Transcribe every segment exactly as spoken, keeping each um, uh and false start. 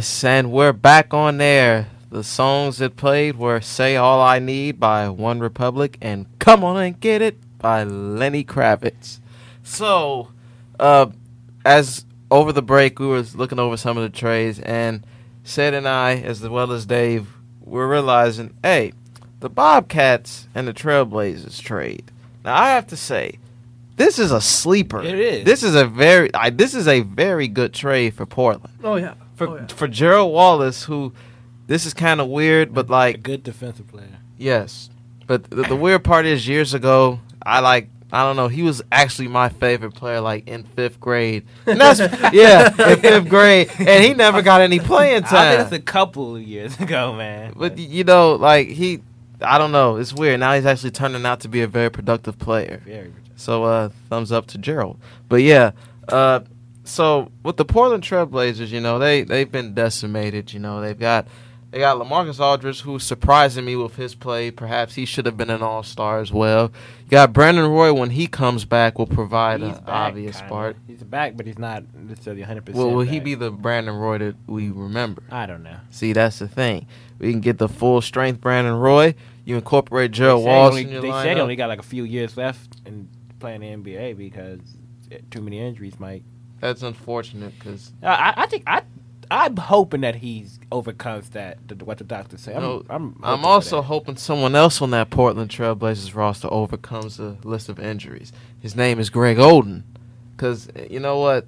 Yes, and we're back on there. The songs that played were Say All I Need by One Republic and Come On and Get It by Lenny Kravitz. So, uh, as over the break, we were looking over some of the trades, and Sid and I, as well as Dave, were realizing, hey, the Bobcats and the Trailblazers trade. Now, I have to say, this is a sleeper. It is. This is a very, I, this is a very good trade for Portland. Oh, yeah. For oh, yeah. for Gerald Wallace, who, this is kind of weird, but like, a good defensive player. Yes, but the, the weird part is, years ago, I like, I don't know, he was actually my favorite player, like in fifth grade. And that's yeah, in fifth grade, and he never got any playing time. I think that's a couple of years ago, man. But you know, like he, I don't know, it's weird. Now he's actually turning out to be a very productive player. Very productive. So, uh, thumbs up to Gerald. But yeah, uh. So with the Portland Trailblazers, you know, they they've been decimated. You know, they've got they got LaMarcus Aldridge, who's surprising me with his play. Perhaps he should have been an All-Star as well. You got Brandon Roy, when he comes back, will provide He's an back, obvious kinda. part. He's back, but he's not necessarily one hundred percent. Well, will he back. be the Brandon Roy that we remember? I don't know. See, that's the thing. We can get the full strength Brandon Roy. You incorporate Gerald They said he Wallace only- in your They lineup. said he only got like a few years left in playing the N B A because too many injuries might. That's unfortunate because I, I- I think I, I'm hoping that he's overcomes that. The, what the doctors say. I'm, No, I'm, hoping I'm for also that. hoping someone else on that Portland Trailblazers roster overcomes the list of injuries. His name is Greg Oden. Because, you know what?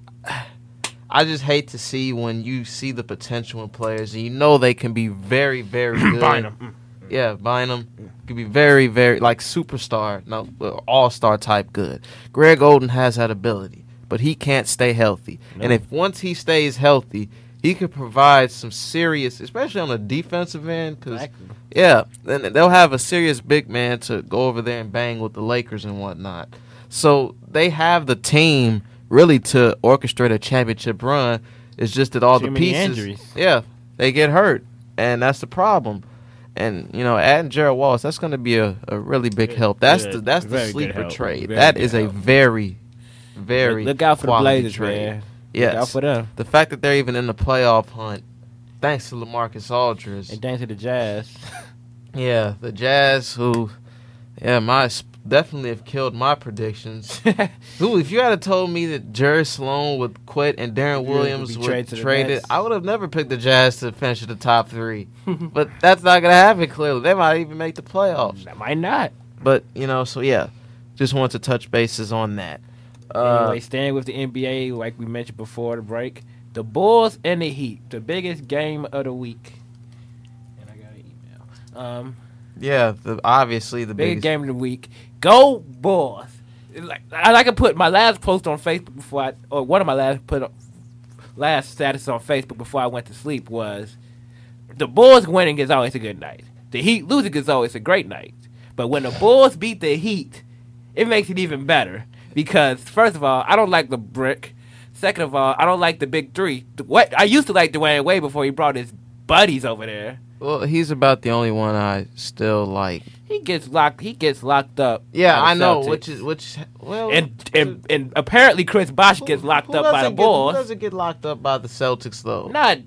I just hate to see when you see the potential in players and you know they can be very, very good. Bynum. Yeah, Bynum could be very, very, like superstar, no, all-star type good. Greg Oden has that ability, but he can't stay healthy. No. And if once he stays healthy, he could provide some serious, especially on the defensive end, because, Exactly. yeah, then they'll have a serious big man to go over there and bang with the Lakers and whatnot. So they have the team really to orchestrate a championship run. It's just that all Too the many pieces, injuries. yeah, they get hurt, and that's the problem. And you know, adding Gerald Wallace, that's going to be a, a really big help. That's Good. the that's the Very good sleeper help. trade. Very That good is a help. very, very Look out for the quality Blazers, trade. man. Yes, Look out for them. the fact that they're even in the playoff hunt, thanks to LaMarcus Aldridge. And thanks to the Jazz. Yeah, the Jazz, who, yeah, my definitely have killed my predictions. Who, if you had told me that Jerry Sloan would quit and Darren Would Williams be would traded to the trade it, Nets. I would have never picked the Jazz to finish at the top three. But that's not gonna happen. Clearly, they might even make the playoffs. That might not. But you know, so yeah, just wanted to touch bases on that. Uh, Anyway, staying with the N B A, like we mentioned before the break, the Bulls and the Heat, the biggest game of the week. And I got an email. Um, yeah, the, obviously the biggest biggest game of the week. Go Bulls! Like I like to put my last post on Facebook before I, or one of my last put on, last status on Facebook before I went to sleep was, the Bulls winning is always a good night. The Heat losing is always a great night. But when the Bulls beat the Heat, it makes it even better. Because, first of all, I don't like the brick. Second of all, I don't like the big three. The- What I used to like Dwayne Wade before he brought his buddies over there. Well, he's about the only one I still like. He gets locked. He gets locked up. Yeah, by I the know. Celtics. Which is which? Well, and and and apparently Chris Bosh gets locked who up by the doesn't get- Bulls. Who doesn't get locked up by the Celtics though? Not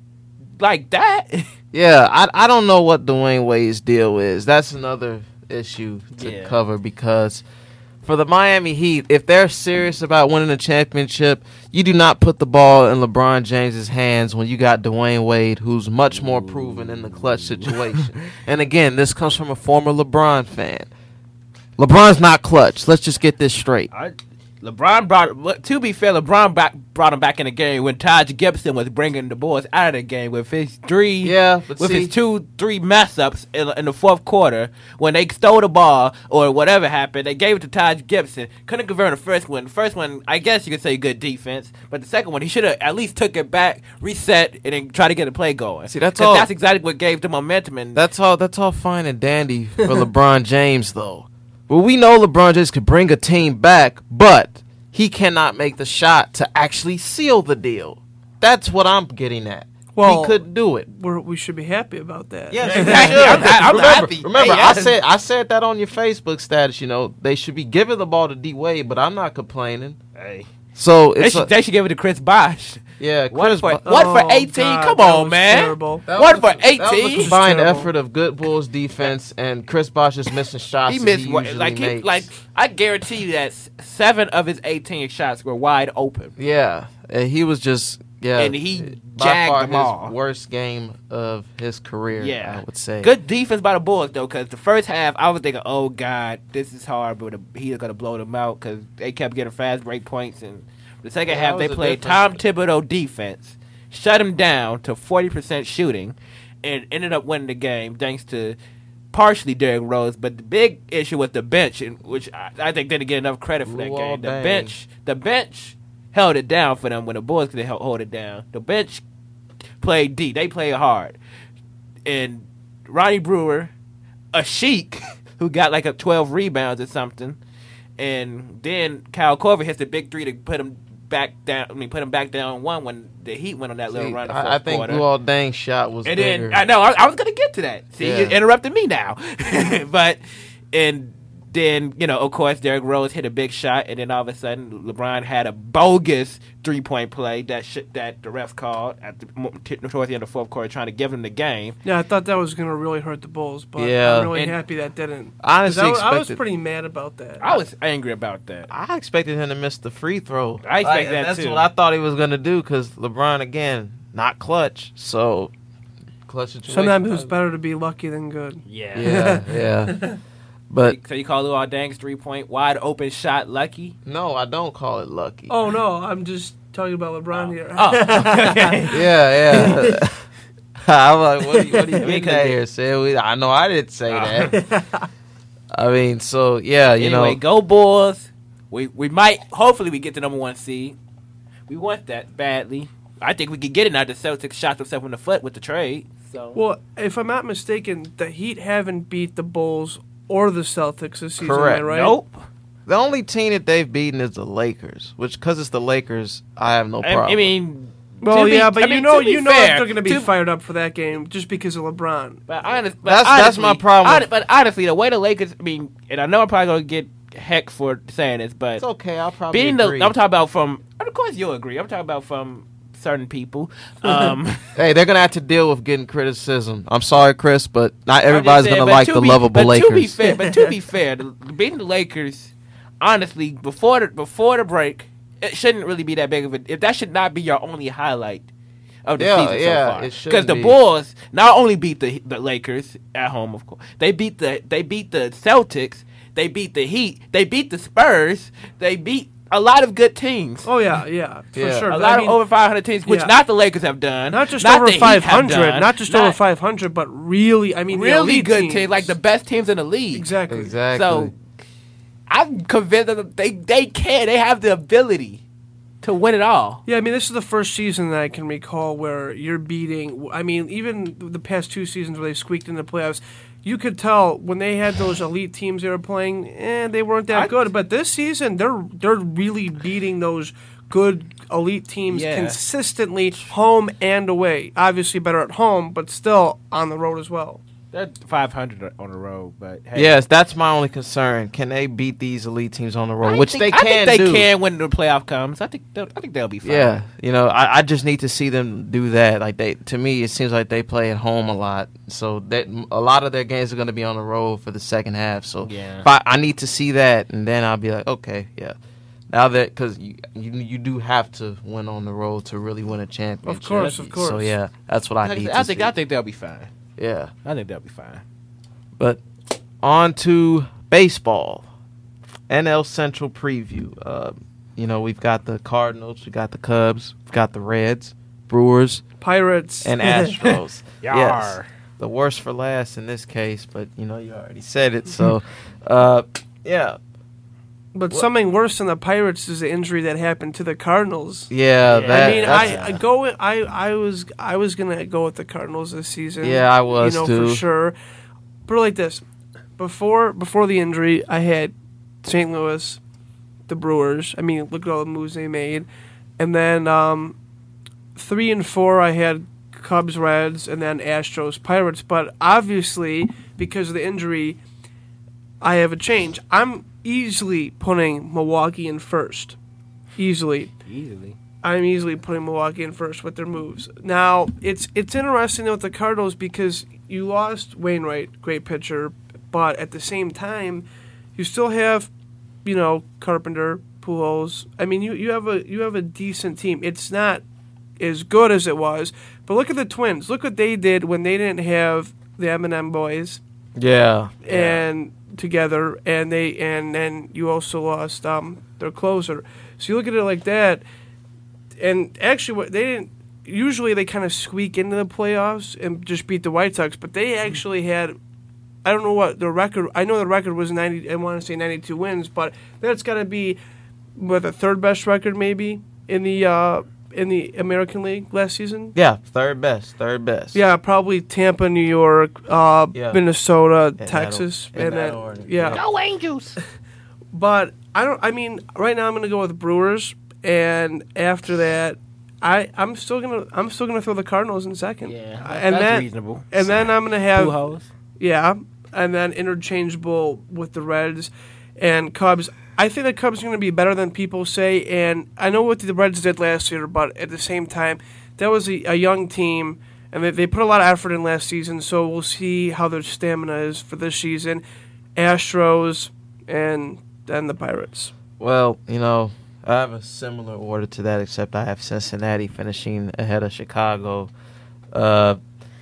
like that. Yeah, I I don't know what Dwayne Wade's deal is. That's another issue to Yeah. cover because for the Miami Heat, if they're serious about winning a championship, you do not put the ball in LeBron James's hands when you got Dwayne Wade, who's much more proven in the clutch situation. And again, this comes from a former LeBron fan. LeBron's not clutch. Let's just get this straight. I, LeBron brought. To be fair, LeBron back, brought him back in the game when Taj Gibson was bringing the Bulls out of the game with his three. Yeah, but with see- his two, three mess ups in, in the fourth quarter when they stole the ball or whatever happened. They gave it to Taj Gibson. Couldn't convert the first one. The first one, I guess you could say good defense, but the second one, he should have at least took it back, reset, and then try to get a play going. See, that's 'Cause all- That's exactly what gave the momentum. And That's all. That's all fine and dandy for LeBron James, though. Well, we know LeBron James could bring a team back, but he cannot make the shot to actually seal the deal. That's what I'm getting at. Well, he couldn't do it. We're, we should be happy about that. Yes, Exactly. you should. I'm- I'm remember, happy. remember Hey, I I- said I said that on your Facebook status. You know, they should be giving the ball to D Wade, but I'm not complaining. hey, So they it's should, a- they should give it to Chris Bosh. Yeah, One Chris for, Bo- one for Oh, eighteen? God, Come that on, was man. terrible. That One was for a- That was a eighteen? combined Terrible. effort of good Bulls defense and Chris Bosh just missing shots He that missed he what, usually like he, makes. like I guarantee you that s- seven of his eighteen shots were wide open. yeah, and he was just yeah, And he by jagged far them his all. worst game of his career. Yeah. I would say. Good defense by the Bulls though, because the first half I was thinking, oh God, this is hard, but he's gonna blow them out because they kept getting fast break points. And the second Yeah, half that they was a played Tom difference. Thibodeau defense, shut him down to forty percent shooting, and ended up winning the game thanks to partially Derrick Rose. But the big issue was the bench, and which I, I think didn't get enough credit for that Ooh, game. The dang. bench, the bench held it down for them when the Bulls could hold it down. The bench played D. They played hard. And Ronnie Brewer, a Sheik, who got like a twelve rebounds or something, and then Kyle Korver hits the big three to put him back down. I mean, put him back down one when the Heat went on that little See, run. In the I, I fourth think quarter. Luol Deng's shot was And bigger. then I know I, I was gonna get to that. See, Yeah. you interrupted me now. But and then you know, of course, Derrick Rose hit a big shot, and then all of a sudden, LeBron had a bogus three point play that sh- that the refs called at the, t- towards the end of the fourth quarter, trying to give him the game. Yeah, I thought that was going to really hurt the Bulls, but Yeah. I'm really And- happy that didn't. Honestly, 'Cause I, I was expected- pretty mad about that. I was angry about that. I expected him to miss the free throw. I expect Like, that, That's too. what I thought he was gonna do because LeBron again not clutch. So clutch situation. Sometimes it's better to be lucky than good. Yeah. Yeah, yeah. But So you call Luol Deng's three point wide open shot lucky? no, I don't call it lucky. Oh no, I'm just talking about LeBron here. Oh, okay. Yeah, yeah. I'm like, what are you, what are you I mean, getting 'cause at they- here, Sid? We- I know I didn't say Oh. that. I mean, so yeah, you anyway, know, go Bulls. We we might hopefully we get the number one seed. We want that badly. I think we could get it now. The Celtics shot themselves in the foot with the trade. So Well, if I'm not mistaken, the Heat haven't beat the Bulls or the Celtics this season, Correct. right? nope. the only team that they've beaten is the Lakers, which because it's the Lakers, I have no I, problem. I mean, Well, to be- yeah, but I you mean, know, to be you know, fair, they're going to be to- fired up for that game just because of LeBron. But, honest, but That's- that's my honestly- problem. hon- but honestly, the way the Lakers, I mean, and I know I'm probably gonna get heck for saying this, but it's okay. I'll probably being the, agree. I'm talking about from, and of course you'll agree. I'm talking about from certain people. Um, Hey, they're gonna have to deal with getting criticism. I'm sorry, Chris, but not I'm just everybody's saying, gonna but like to the be- lovable but Lakers. To be fair, but to be fair, the, beating the Lakers, honestly, before the before the break, it shouldn't really be that big of a. If that should not be your only highlight of the Yeah, season yeah, so far, it shouldn't because the be. Bulls not only beat the the Lakers at home, of course, they beat the they beat the Celtics, they beat the Heat, they beat the Spurs, they beat a lot of good teams. Oh yeah, yeah, for Yeah. sure. A I lot mean, of over five hundred teams, which yeah. not the Lakers have done, not just not over the Heat five have hundred, done, not just over five hundred, but really, I mean, the really elite good teams. teams, like the best teams in the league. Exactly. Exactly. So I'm convinced that they they can. They have the ability to win it all. Yeah, I mean, this is the first season that I can recall where you're beating. I mean, even the past two seasons where they squeaked in the playoffs, you could tell when they had those elite teams they were playing, eh, they weren't that I- good. But this season, they're they're really beating those good elite teams Yeah. consistently, home and away. Obviously, better at home, but still on the road as well. They're five hundred on the road, but hey, yes, that's my only concern. Can they beat these elite teams on the road, I which think, they I can think they do? can when the playoff comes. I think they'll, I think they'll be fine. Yeah, you know, I, I just need to see them do that. Like they, to me, it seems like they play at home a lot, so that a lot of their games are going to be on the road for the second half. So Yeah. if I, I need to see that, and then I'll be like, okay, yeah. Now that because you, you you do have to win on the road to really win a championship. Of course, of course. So yeah, that's what I Like I need. said, to I think see. I think they'll be fine. yeah. I think they'll be fine. But on to baseball. N L Central preview. Uh, you know, we've got the Cardinals, we got the Cubs, we've got the Reds, Brewers, Pirates and Astros. Yar. Yes. The worst for last in this case, but you know, you already said it. So, uh, yeah. But something worse than the Pirates is the injury that happened to the Cardinals. Yeah, Yeah. that, I mean, that's- I, I go. I I was I was gonna go with the Cardinals this season. Yeah, I was you know, too. for sure. But like this, before before the injury, I had Saint Louis, the Brewers. I mean, look at all the moves they made, and then um, three and four, I had Cubs, Reds, and then Astros, Pirates. But obviously, because of the injury, I have a change. I'm easily putting Milwaukee in first. Easily. Easily. I'm easily putting Milwaukee in first with their moves. Now, it's it's interesting though with the Cardinals because you lost Wainwright, great pitcher, but at the same time, you still have, you know, Carpenter, Pujols. I mean, you, you have a you have a decent team. It's not as good as it was, but look at the Twins. Look what they did when they didn't have the M and M boys. Yeah. And together, and they and then you also lost um, their closer. So you look at it like that, and actually, what they didn't. Usually, they kind of squeak into the playoffs and just beat the White Sox, but they actually had. I don't know what the record. I know the record was ninety. I want to say ninety-two wins, but that's got to be what the third best record maybe in the uh, in the American League last season. Yeah, third best, third best. Yeah, probably Tampa, New York, uh, Yeah. Minnesota, In Texas, that, or- in and that then order. yeah. Go Angels! But I don't. I mean, right now I'm going to go with Brewers, and after that, I I'm still gonna I'm still gonna throw the Cardinals in second. Yeah, Uh, that's and then reasonable. and then I'm gonna have Pujols. yeah, and then interchangeable with the Reds and Cubs. I think the Cubs are going to be better than people say, and I know what the Reds did last year, but at the same time, that was a, a young team, and they, they put a lot of effort in last season, so we'll see how their stamina is for this season. Astros, and then the Pirates. Well, you know, I have a similar order to that, except I have Cincinnati finishing ahead of Chicago. Uh,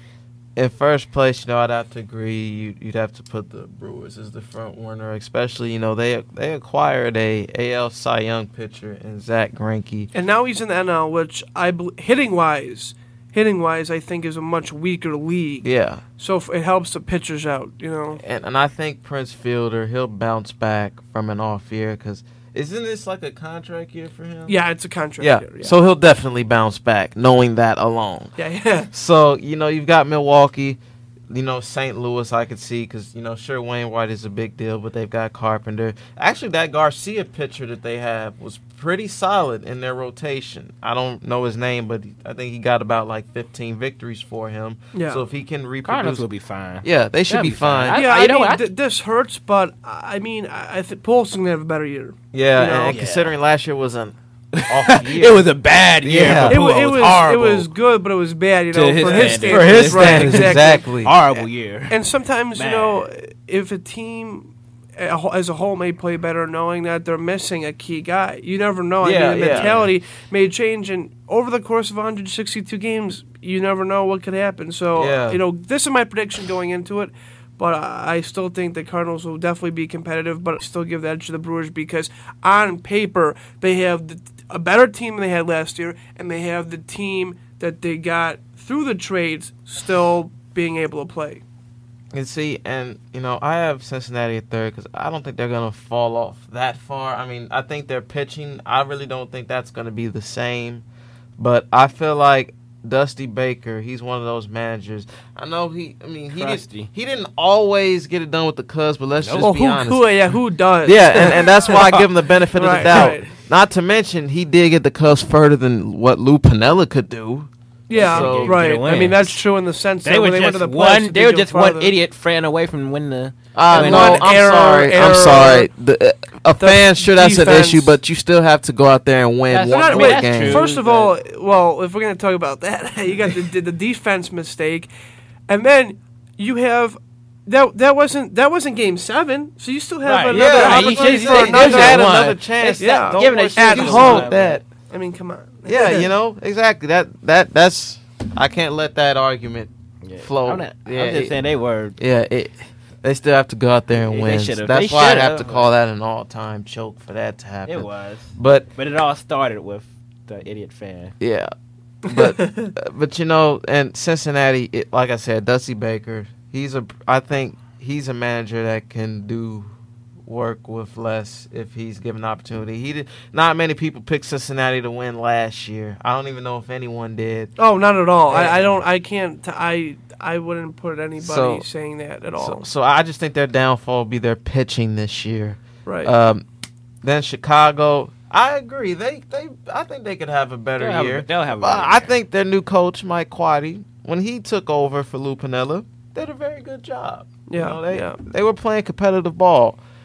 in first place, you know, I'd have to agree. You, you'd have to put the Brewers as the front runner, especially, you know, they they acquired a A L Cy Young pitcher in Zach Greinke. And now he's in the N L, which I bel- hitting-wise, hitting-wise, I think is a much weaker league. Yeah. So f- it helps the pitchers out, you know. And and I think Prince Fielder, he'll bounce back from an off year because isn't this like a contract year for him? Yeah, it's a contract Yeah. year. Yeah. So he'll definitely bounce back, knowing that alone. yeah, yeah. So, you know, you've got Milwaukee, you know, Saint Louis I could see because, you know, sure, Wayne White is a big deal, but they've got Carpenter. Actually, that Garcia pitcher that they have was pretty solid in their rotation. I don't know his name, but I think he got about like fifteen victories for him. Yeah. So if he can reproduce. Cardinals will be fine. Yeah, they should They'll be, be fine. fine. I- Yeah, I, you know mean, what? th- this hurts, but I I mean, I, I think Pujols going to have a better year. yeah, you know? and, and Yeah. considering last year was an off year. It was a bad year. Yeah. for It, wa- Pujols. it was horrible. it was good, but it was bad, you To know, his for his standards. standards. for his Right, standards, exactly. horrible year. And sometimes, you Bad. know, if a team a whole- as a whole may play better knowing that they're missing a key guy, you never know. I Yeah, mean, the yeah. mentality may change, and over the course of one hundred sixty-two games, you never know what could happen. So, Yeah. you know, this is my prediction going into it. But I I still think the Cardinals will definitely be competitive, but I still give the edge to the Brewers because on paper they have the, a better team than they had last year, and they have the team that they got through the trades still being able to play. And see, and, you know, I have Cincinnati at third because I don't think they're going to fall off that far. I mean, I think their pitching, I really don't think that's going to be the same. But I feel like Dusty Baker, he's one of those managers. I know he, I mean, he, Crusty. didn't, he didn't always get it done with the Cubs, but let's just Well, be who, honest. who, yeah, who does? Yeah, and, and that's why I give him the benefit of Right, the doubt. right. Not to mention, he did get the Cubs further than what Lou Pinella could do. yeah, So- right. Get a win. I mean, that's true in the sense They that were when they went just to the one. playoffs, They were go just one farther. idiot fan away from winning the. Uh, winning no, the- I'm error, sorry. error. I'm sorry. The, uh, a The fan, sure, that's an defense. issue, but you still have to go out there and win That's one not- more wait, that's game. true. First of but- all, well, if we're going to talk about that, you got the, the, the defense mistake, and then you have that that wasn't that wasn't game seven, so you still have Right, another yeah, you opportunity should- for they- another. they had one. another chance. Yeah. Don't Giving a push shit at excuses home. like that. I mean, come on. Yeah, you know exactly that. That that's. I can't let that argument Yeah. flow. I'm, not, yeah, I'm just it- saying they were. yeah, it, they still have to go out there and They win. should've- That's they why I have to should've. call that an all-time choke for that to happen. It was, But but it all started with the idiot fan. yeah, but uh, but you know, and Cincinnati, it, like I said, Dusty Baker, he's a. I think he's a manager that can do work with less if he's given the opportunity. He did. Not many people picked Cincinnati to win last year. I don't even know if anyone did. Oh, not at all. I, I don't. I can't. T- I I wouldn't put anybody So- saying that at So, all. so I just think their downfall will be their pitching this year. Right. Um, then Chicago, I agree. They, they, I think they could have a better They'll have a- year. they'll have a But better I year. think their new coach, Mike Quaddy, when he took over for Lou Pinella, did a very good job. You Yeah, know, they, yeah. they were playing competitive ball.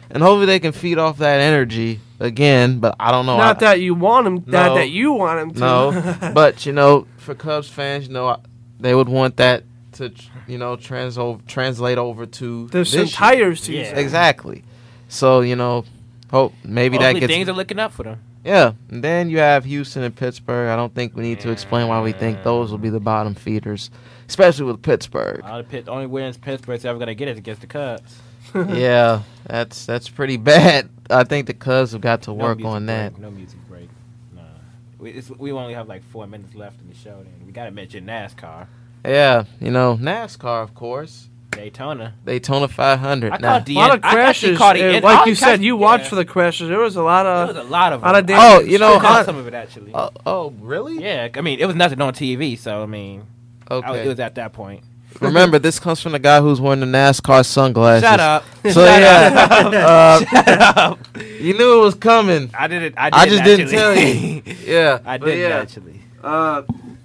and hopefully they can feed off that energy again. But I don't know. Not I, that you want him. No. Not that you want him to. No, but you know, for Cubs fans, you know, they would want that to, you know, trans- translate over to this, this entire year. season. Yeah. Exactly. So you know, hope maybe Hopefully that gets things are looking up for them. yeah. And then you have Houston and Pittsburgh. I don't think we need to explain why we think those will be the bottom feeders, especially with Pittsburgh. All the Pitt, only wins Pittsburgh's ever gonna get is against the Cubs. Yeah, that's that's pretty bad. I think the Cubs have got to No work music on that. break, No music break. Nah. We, it's, we only have like four minutes left in the show. Then we gotta mention NASCAR, Yeah, you know, NASCAR, of course. Daytona. Daytona five hundred. I Now, caught the A lot end. of I actually crashes. caught the and end. like I you said, catch- you watched yeah. for the crashes. There was a lot There was of a lot of lot of them. damage. Oh, you know, I caught I- some of it actually. oh, oh, really? Yeah, I mean, it was nothing on T V, so I mean, I was- Okay. it was at that point. Remember, this comes from the guy who's wearing the NASCAR sunglasses. Shut up. So Shut yeah, up. uh, Shut up. you knew it was coming. I didn't. I, I didn't just didn't tell actually. you. Yeah, I but didn't yeah. actually. Uh,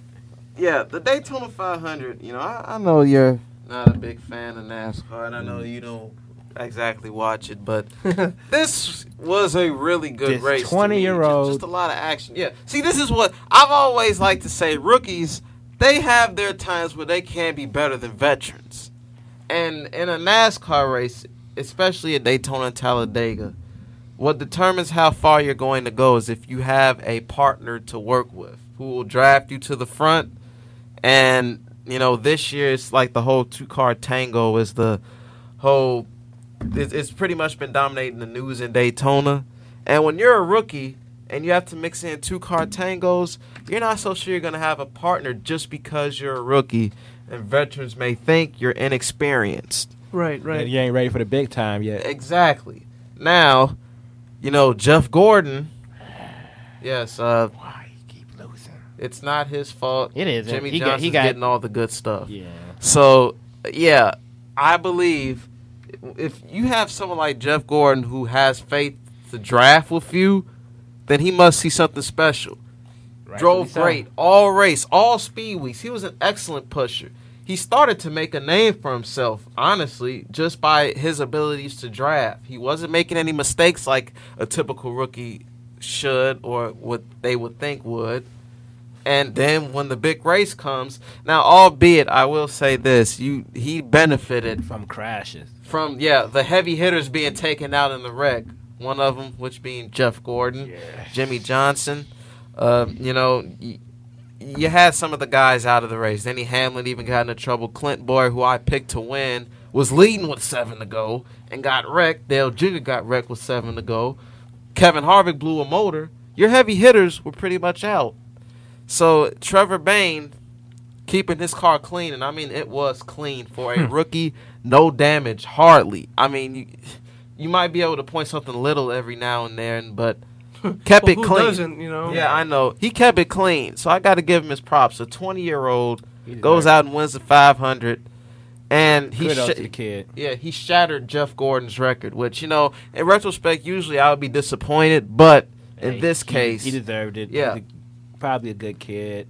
yeah, the Daytona five hundred. You know, I, I know you're not a big fan of NASCAR, and I know you don't exactly watch it, but this was a really good This race. to me. twenty-year-old just, just a lot of action. Yeah. See, this is what I've always liked to say. Rookies, they have their times where they can be better than veterans, and in a NASCAR race, especially at Daytona and Talladega, what determines how far you're going to go is if you have a partner to work with who will draft you to the front. And, you know, this year it's like the whole two-car tango is the whole it's, it's pretty much been dominating the news in Daytona. And when you're a rookie and you have to mix in two-car tangos, you're not so sure you're going to have a partner just because you're a rookie. And veterans may think you're inexperienced. right, right. You ain't ready for the big time yet. Exactly. Now, you know, Jeff Gordon, yes, uh, Why you keep losing? it's not his fault. It isn't. Jimmy He got- Johnson's he got- getting all the good stuff. Yeah. So, yeah, I believe if you have someone like Jeff Gordon who has faith to draft with you, then he must see something special. Drove so. great all race, all speed weeks. He was an excellent pusher. He started to make a name for himself, honestly, just by his abilities to draft. He wasn't making any mistakes like a typical rookie should or what they would think would. And then when the big race comes, now albeit I will say this, you he benefited From crashes. from yeah the heavy hitters being taken out in the wreck. One of them, which being Jeff Gordon, Yeah. Jimmy Johnson. Uh, you know, y- you had some of the guys out of the race. Denny Hamlin even got into trouble. Clint Boyer, who I picked to win, was leading with seven to go and got wrecked. Dale Junior got wrecked with seven to go. Kevin Harvick blew a motor. Your heavy hitters were pretty much out. So Trevor Bayne keeping his car clean, and I mean it was clean for a rookie, no damage, hardly. I mean, you, you might be able to point something little every now and then, but kept Well, it who clean. doesn't, you know? Yeah, I know. He kept it clean, so I got to give him his props. A twenty-year-old He goes deserved out and wins the five hundred, and he Kudos sh- to the kid. yeah he shattered Jeff Gordon's record. Which, you know, in retrospect, usually I would be disappointed, but in Hey, this he- case, he deserved it. Yeah. He's a- probably a good kid.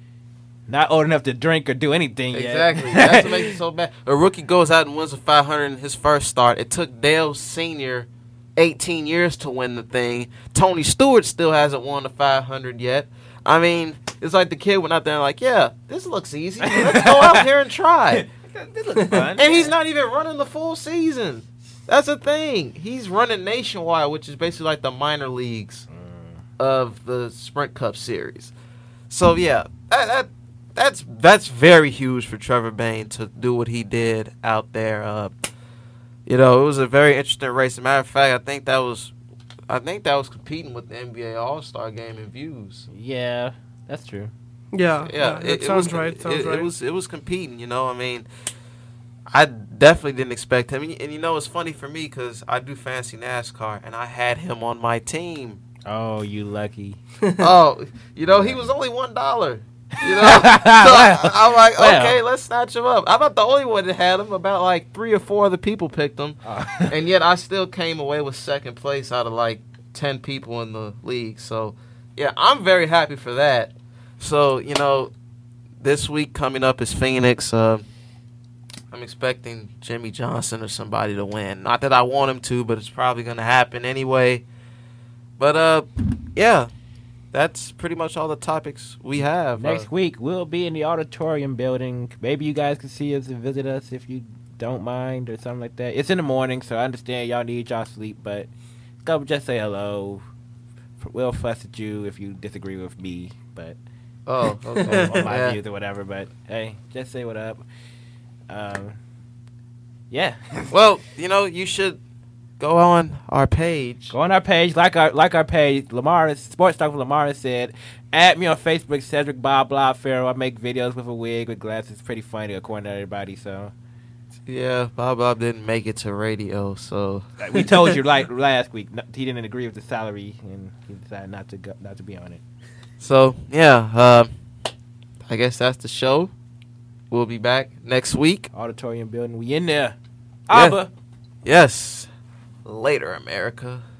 Not old enough to drink or do anything yet. exactly. That's what makes it so bad. A rookie goes out and wins a five hundred in his first start. It took Dale Senior eighteen years to win the thing. Tony Stewart still hasn't won the five hundred yet. I mean, it's like the kid went out there and like, yeah, this looks easy. Let's go out here and try. This looks fun. And he's not even running the full season. That's the thing. He's running nationwide, which is basically like the minor leagues of the Sprint Cup Series. So yeah, that, that that's that's very huge for Trevor Bayne to do what he did out there. Uh, you know, it was a very interesting race. As a matter of fact, I think that was, I think that was competing with the N B A All Star Game in views. Yeah, that's true. Yeah, Yeah, that it, it sounds was, right. Sounds it, right. it was it was competing. You know, I mean, I definitely didn't expect him. And, and you know, it's funny for me because I do fancy NASCAR, and I had him on my team. Oh, you lucky. Oh, you know, he was only one dollar. You know, so I, I'm like, Well. okay, let's snatch him up. I'm not the only one that had him. About like three or four other people picked him, Uh, and yet I still came away with second place out of like ten people in the league. So, yeah, I'm very happy for that. So, you know, this week coming up is Phoenix. Uh, I'm expecting Jimmy Johnson or somebody to win. Not that I want him to, but it's probably going to happen anyway. But, uh, yeah, that's pretty much all the topics we have. Next uh, week, we'll be in the auditorium building. Maybe you guys can see us and visit us if you don't mind or something like that. It's in the morning, so I understand y'all need y'all sleep, but go just say hello. We'll fuss at you if you disagree with me, but Oh, okay. on my Yeah. views or whatever. But hey, just say what up. Um, yeah. Well, you know, you should go on our page. Go on our page, like our like our page. Lamar Sports Talk with Lamar said. Add me on Facebook, Cedric Bob Blob Pharaoh. I make videos with a wig with glasses. It's pretty funny according to everybody. So Yeah, Bob Bob didn't make it to radio, so we told you like last week no, he didn't agree with the salary and he decided not to go, not to be on it. So yeah, uh, I guess that's the show. We'll be back next week. Auditorium building, we in there. Yeah. Abba. Yes. Later, America.